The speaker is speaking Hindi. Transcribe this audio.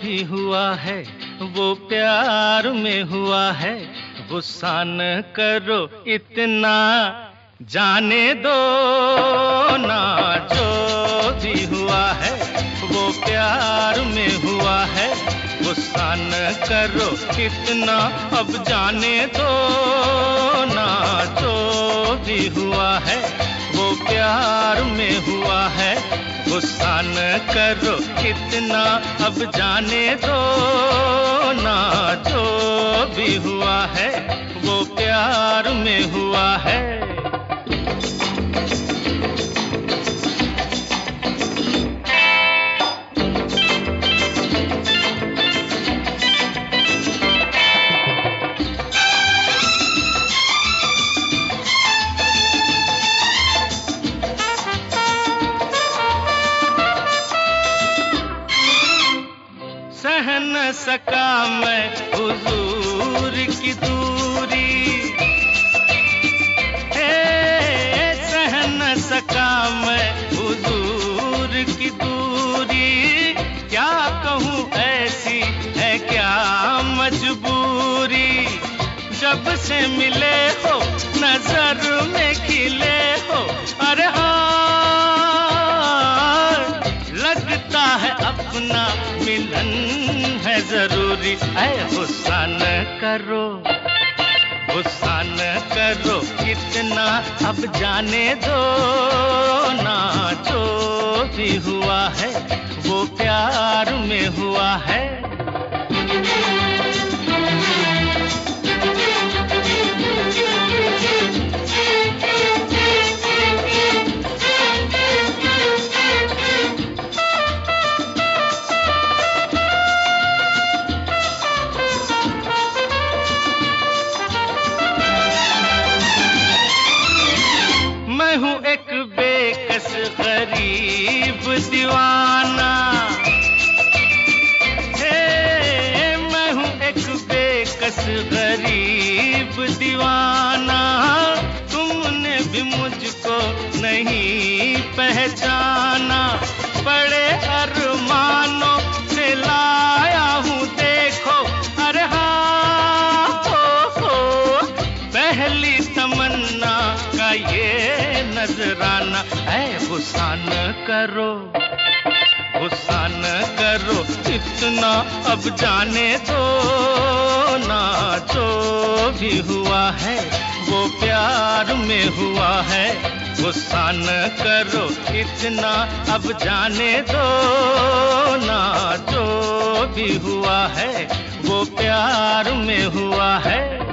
भी हुआ है वो प्यार में हुआ है। गुस्सा न करो इतना, जाने दो ना। जो भी हुआ है वो प्यार में हुआ है। गुस्सा न करो इतना, अब जाने दो ना। जो भी हुआ है वो प्यार में हुआ है। गुस्सा न करो इतना, अब जाने दो ना। जो भी हुआ है वो प्यार में हुआ है। सह न सका मैं हुजूर की दूरी, सह न सका मैं हुजूर की दूरी। क्या कहूँ ऐसी है क्या मजबूरी। जब से मिले हो नजर में खिले हो, अरे हाँ लगता है अपना मिलन है जरूरी। गुस्सा न करो, गुस्सा न करो इतना, अब जाने दो ना। जो भी हुआ है वो प्यार में हुआ है। मैं हूँ एक बेकस गरीब दीवाना, मैं हूँ एक बेकस गरीब दीवाना। तुमने भी मुझको नहीं पहचाना। बड़े अरमानों से लाया हूँ देखो, अरे हाँ हो पहली तमन्ना का ये नजराना। गुस्सा न करो, गुस्सा न करो इतना, अब जाने दो ना। जो भी हुआ है वो प्यार में हुआ है। गुस्सा न करो इतना, अब जाने दो ना। जो भी हुआ है वो प्यार में हुआ है।